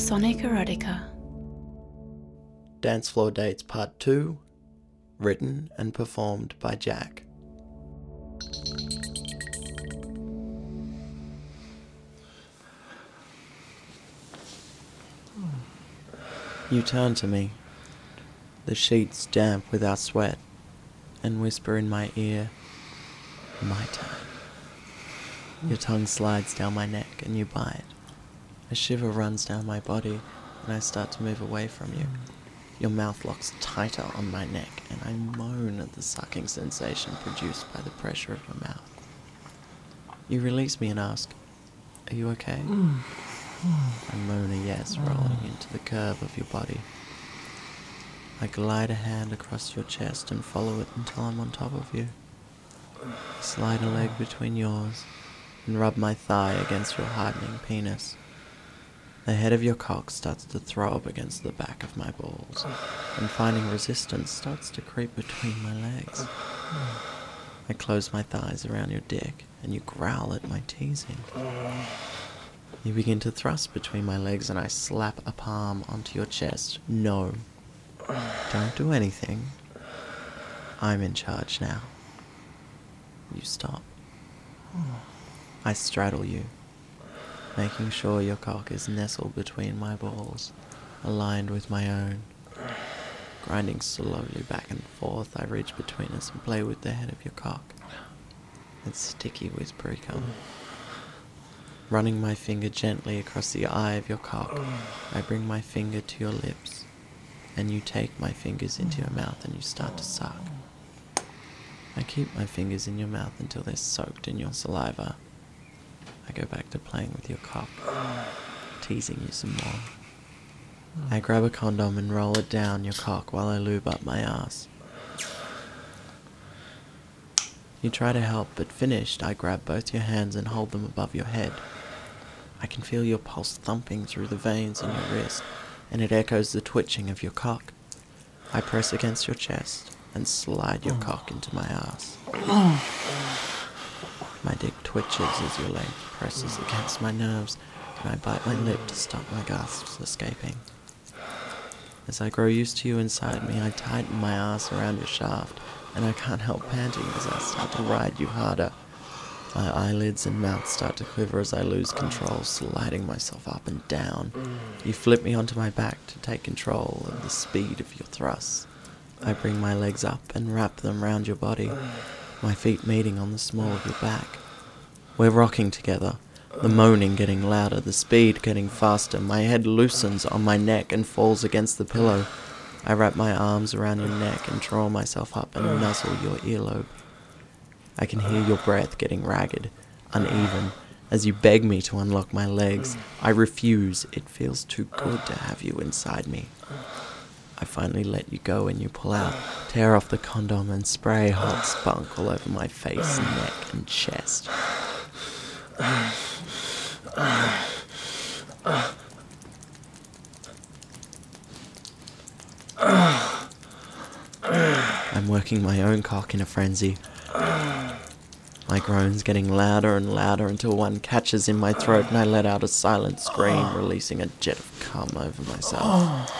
Sonic Erotica. Dance Floor Dates Part 2, written and performed by Jack. You turn to me, the sheets damp with our sweat, and whisper in my ear, "My turn." Your tongue slides down my neck and you bite. A shiver runs down my body and I start to move away from you. Your mouth locks tighter on my neck and I moan at the sucking sensation produced by the pressure of your mouth. You release me and ask, "Are you okay?" I moan a yes, rolling into the curve of your body. I glide a hand across your chest and follow it until I'm on top of you. Slide a leg between yours and rub my thigh against your hardening penis. The head of your cock starts to throb against the back of my balls, and finding resistance starts to creep between my legs. I close my thighs around your dick and you growl at my teasing. You begin to thrust between my legs and I slap a palm onto your chest. No. Don't do anything. I'm in charge now. You stop. I straddle you, making sure your cock is nestled between my balls, aligned with my own. Grinding slowly back and forth, I reach between us and play with the head of your cock. It's sticky with pre-cum. Running my finger gently across the eye of your cock, I bring my finger to your lips, and you take my fingers into your mouth and you start to suck. I keep my fingers in your mouth until they're soaked in your saliva. I go back to playing with your cock, teasing you some more. I grab a condom and roll it down your cock while I lube up my ass. You try to help, but finished, I grab both your hands and hold them above your head. I can feel your pulse thumping through the veins in your wrist, and it echoes the twitching of your cock. I press against your chest and slide your cock into my ass. My dick twitches as your leg presses against my nerves, and I bite my lip to stop my gasps escaping. As I grow used to you inside me, I tighten my ass around your shaft, and I can't help panting as I start to ride you harder. My eyelids and mouth start to quiver as I lose control, sliding myself up and down. You flip me onto my back to take control of the speed of your thrusts. I bring my legs up and wrap them round your body, my feet meeting on the small of your back. We're rocking together, the moaning getting louder, the speed getting faster. My head loosens on my neck and falls against the pillow. I wrap my arms around your neck and draw myself up and nuzzle your earlobe. I can hear your breath getting ragged, uneven, as you beg me to unlock my legs. I refuse. It feels too good to have you inside me. I finally let you go and you pull out, tear off the condom and spray hot spunk all over my face, neck and chest. I'm working my own cock in a frenzy. My groans getting louder and louder until one catches in my throat and I let out a silent scream, releasing a jet of cum over myself.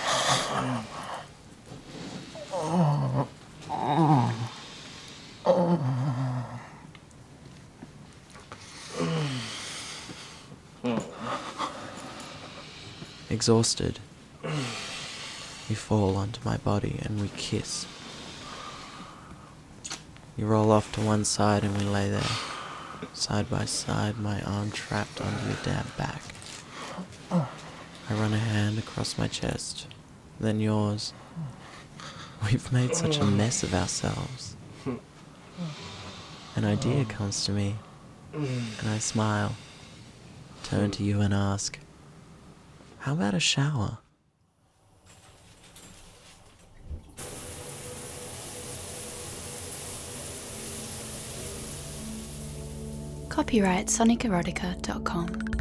Exhausted, you fall onto my body and we kiss. You roll off to one side and we lay there, side by side, my arm trapped under your damp back. I run a hand across my chest, then yours. We've made such a mess of ourselves. An idea comes to me, and I smile, turn to you and ask, "How about a shower?" Copyright sonicerotica.com.